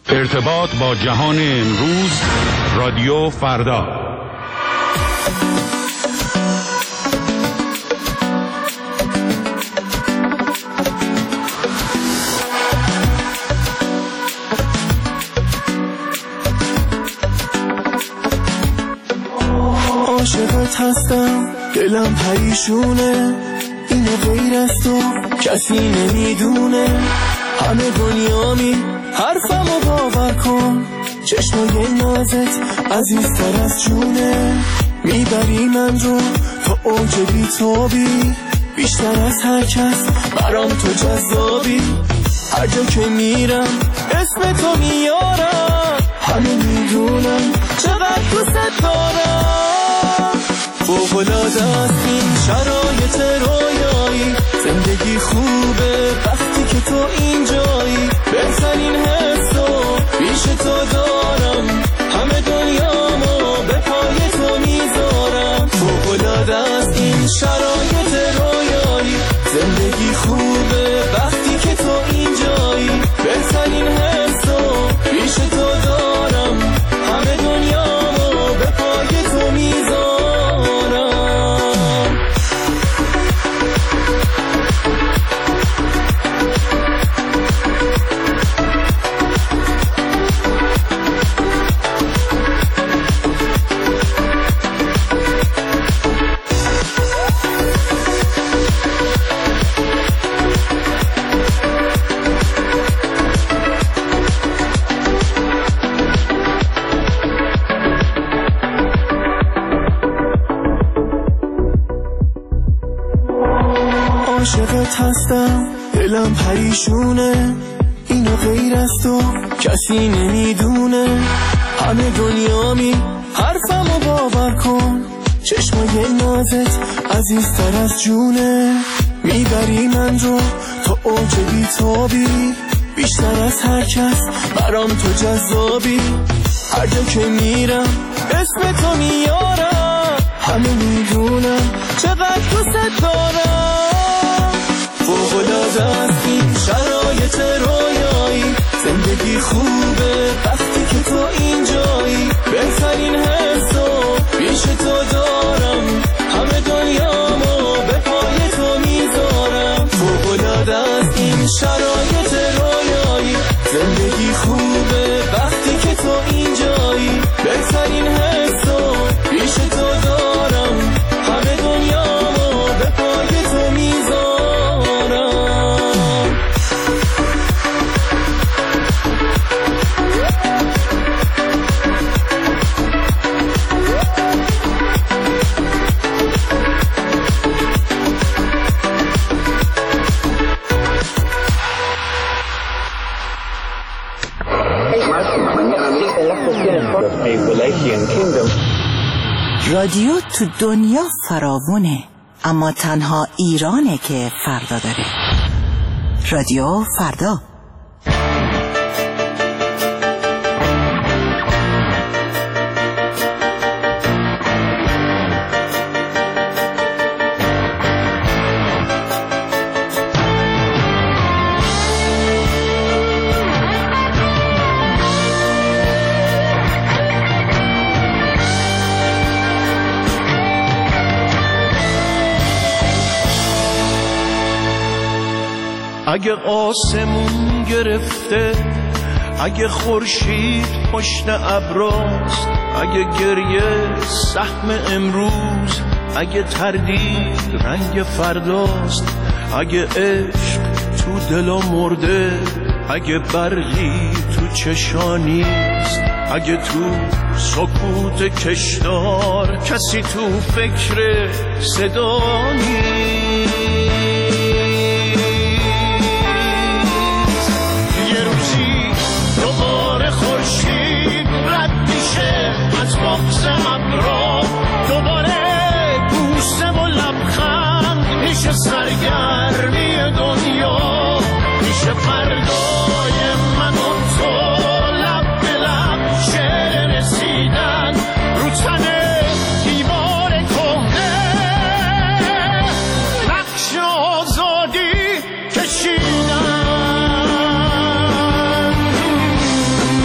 ارتباط با جهان امروز، رادیو فردا. عاشقت هستم، دلم پریشونه، اینو غیر از تو کسی نمیدونه. همه دنیامی حرفمو باور کن، چشمای نازت عزیزتر از جونه. میبری من رو تا اوج بی‌تابی، بیشتر از هر کس برام تو جذابی. هر جا که میرم اسم تو میارم، همه میدونم چقدر دوست دارم. فوق‌العاده است این شرایط رویایی، زندگی خوبه وقتی که تو اینجایی. بهترین حسو پیش تو دارم، همه دنیامو به پای تو میذارم. فوق‌العاده است این شرایط رویایی، زندگی خوبه وقتی که تو اینجایی. بهترین حسو پیش تو دارم، همه دنیامو به پای تو میذارم. عاشقت هستم، دلم پریشونه، اینو غیر از تو کسی نمیدونه. همه دنیامی حرفمو باور کن، چشمای نازت عزیزتر از جونه. میبری من رو تا اوج بی‌تابی، بیشتر از هر کس برام تو جذابی. هر جا که میرم اسم تو میارم، همه میدونم چقدر دوست دارم. فوق‌العاده است این شرایط رویایی، زندگی خوبه وقتی که تو اینجایی. بهترین حسو پیش تو دارم، همه دنیامو به پای تو میذارم. فوق‌العاده است این شرایط رویایی، زندگی خوبه وقتی که تو اینجایی. بهترین حسو پیش تو دارم، همه دنیامو به پای تو میذارم. رادیو تو دنیا فراوونه، اما تنها ایرانه که فردا داره. رادیو فردا. اگه آسمون گرفته، اگه خورشید پشت ابراست، اگه گریه سهم امروز، اگه تردید رنگ فرداست، اگه عشق تو دلا مرده، اگه برقی تو چشانیست، اگه تو سکوت کشدار کسی تو فکر صدا نیست. دوباره خورشید رد میشه از بغض ابرا، دوباره بوسه و لبخند میشه سرگرمی دنیا، میشه فردای من و تو لب به لب شعر رسیدن رو تن دیوار کهنه، نقش آزادی کشیدن.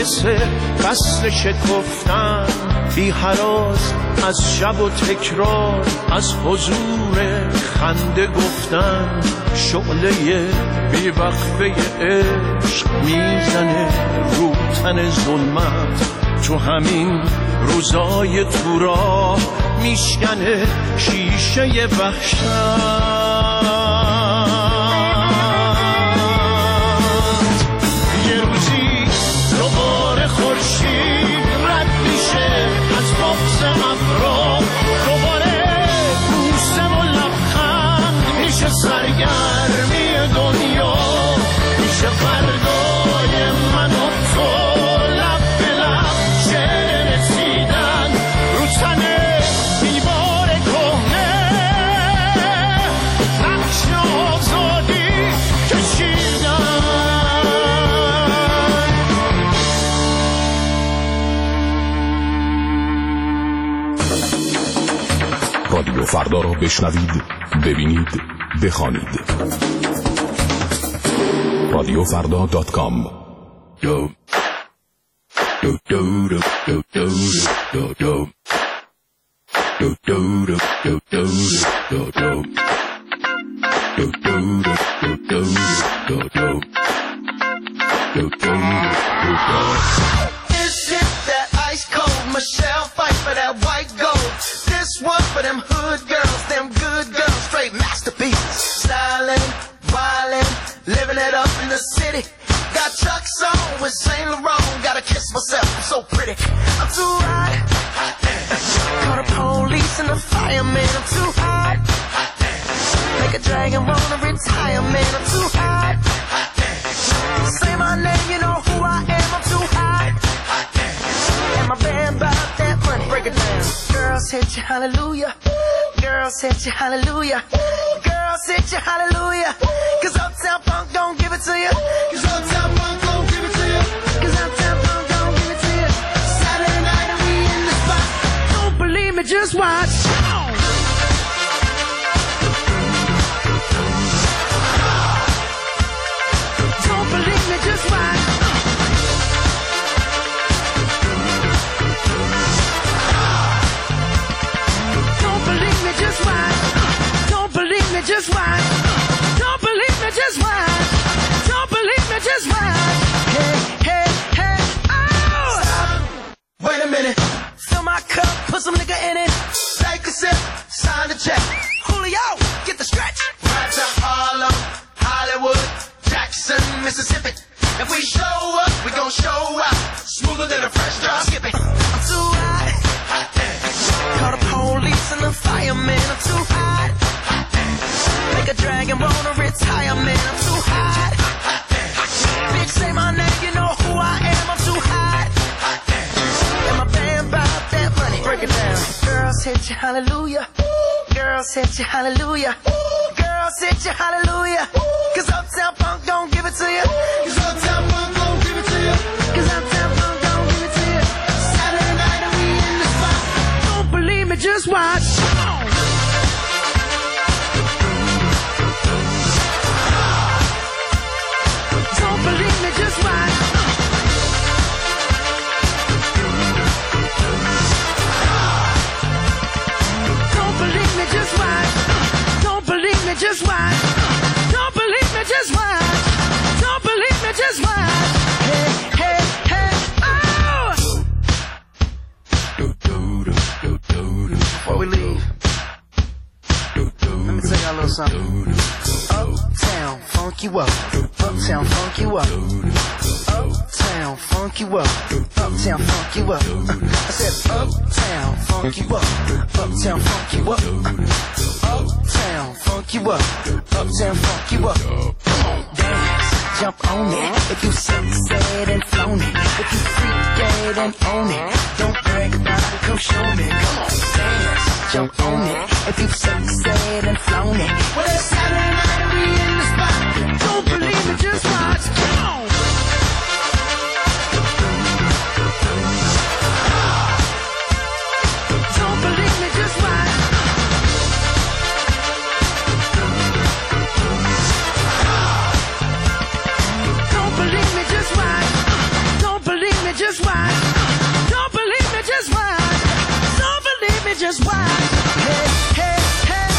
مثل قصد شکفتن، بی هراس از شب و تکرار، از حضور خنده گفتن. شعله بی وقفه عشق میزنه رو تن ظلمت، تو همین روزای تو راه میشکنه شیشه وحشت. یه روزی دوباره خورشید رد میشه از بغض ابرا، دوباره بوسه و لبخند میشه سرگرمی دنیا، میشه فردای من و تو لب به لب شعر رسیدن رو تن دیوار کهنه، نقش آزادی کشیدن. رادیو فردا را بشنوید، ببینید، بخوانید. رادیوفردا.com. This hit that ice cold Michelle fight for that white gold. This one for them hood girls, them good girls, straight masterpieces. Styling, violent, living it up in the city. Got Chuck's on with Saint Laurent. Gotta kiss myself, I'm so pretty. I'm too hot. Call the police and the fireman. I'm too hot. Make a dragon wanna retire, man. I'm too hot. Say my name, you know who I am. I'm too hot. And my band bought that money. Break it down. Girls hit you, hallelujah. Girls hit you, hallelujah. Girls hit you, hallelujah. Cause Uptown Funk don't give it to you. Cause Uptown Funk don't give it to you. Cause Uptown Funk don't give it to you. Saturday night and we in the spot. Don't believe me, just watch. Don't believe me, just watch. Don't believe me, just watch. Don't believe me, just watch. Don't believe me, just watch. Don't believe me, just watch. Hey, hey, hey, oh! Stop. Wait a minute. Fill my cup, put some nigga in it. Take a sip, sign the check. Julio, get the stretch. Right to Harlem, Hollywood, Jackson, Mississippi. If we show up, we gon' show out. Smoother than a fresh drop. Skip it. I'm too hot. Call the police and the fireman. I'm too hot. Make a dragon wanna retire, man. I'm too hot. Bitch, say my name, you know who I am. I'm too hot. And my band bought that money. Break it down. Girls hit you, hallelujah. Girls hit you, hallelujah. Girls hit you, hallelujah. Cause Uptown Funk don't give it to you. Cause Uptown Funk don't give it to you. Cause Uptown Funk don't give it to you. Saturday night and we in the spot. Don't believe me, just watch. Don't believe me, just watch. Don't believe me, just watch. Don't believe me, just watch. Don't believe me, just watch. Don't believe me, just watch. Hey, hey, hey, oh! Before we leave, let me tell y'all a little something. Uptown, funk you up. Uptown, funk you up. Uptown, funk you up. Uptown, funk you up. I said uptown, funk you up. Uptown, funk you up. Uptown, funk you up. Uptown, funk you up. Dance, jump on it. If you succeed and flown it. If you freak dead and own it. Don't brag about it, come show me. Come on, dance, jump on it. If you succeed and flown it. Well, it's Saturday night and we in the spot. Don't believe it, just watch. Come on. Don't believe me, just watch. Don't believe me, just watch. Don't believe me, just just watch. Hey, hey, hey,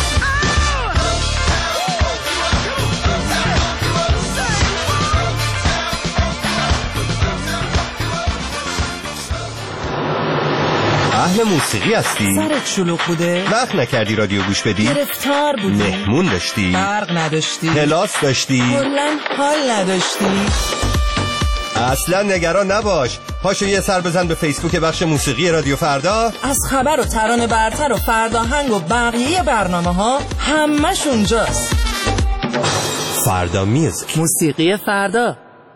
اهل موسیقی هستی؟ سرت شلوغ بوده؟ وقت نکردی رادیو گوش بدی؟ گرفتار بودی؟ مهمون داشتی؟ برق نداشتی؟ کلاس داشتی؟ کلاً حال نداشتی؟ اصلا نگران نباش، پاشو یه سر بزن به فیسبوک بخش موسیقی رادیو فردا. از خبر و ترانه برتر و فرداهنگ و بقیه برنامه ها همش اونجاست. فردا میوزیک، موسیقی فردا.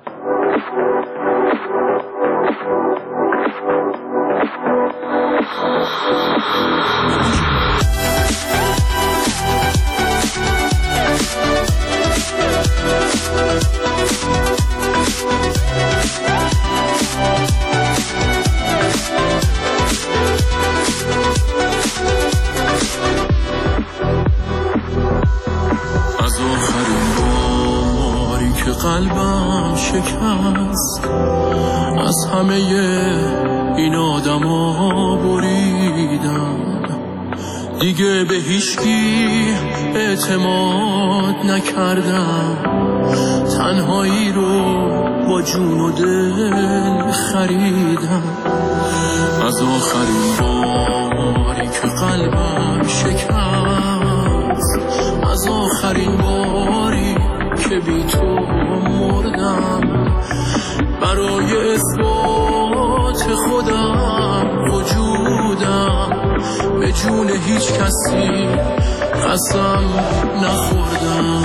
قلبم شکست، از همه این آدما بریدم، دیگه به هیچکی اعتماد نکردم، تنهایی رو با جون و دل خریدم. از آخرین باری که قلبم شکست، از آخرین باری که بی تو مردم، برای اثبات خودم وجودم به جون هیچ کسی قسم نخوردم.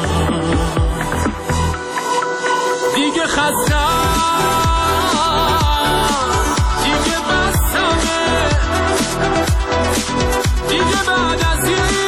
دیگه خستم، دیگه بستمه، دیگه بعد از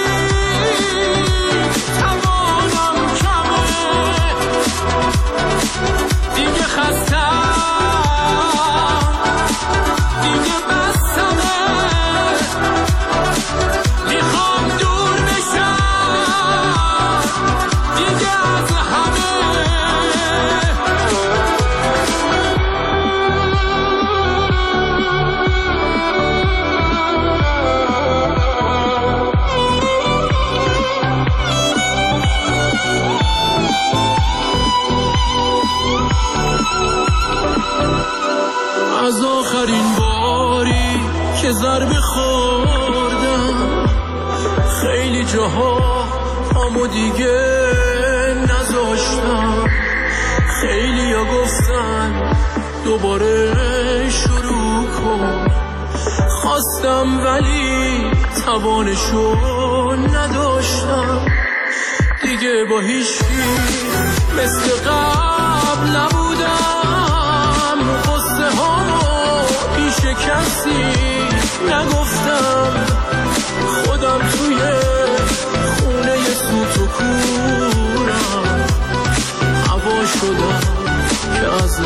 از آخرین باری که ضربه خوردم، خیلی جاها پامو دیگه نذاشتم، خیلی ها گفتن دوباره شروع کن، خواستم ولی توانشو نداشتم، دیگه با هیچکی مثل قبل نبودم، قصه ها پیش کسی نگفتم، خودم توی خونه سوت و کورم، هوا شدم که از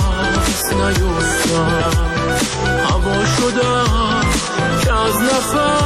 نفس نیفتم، هوا شدم که از نفس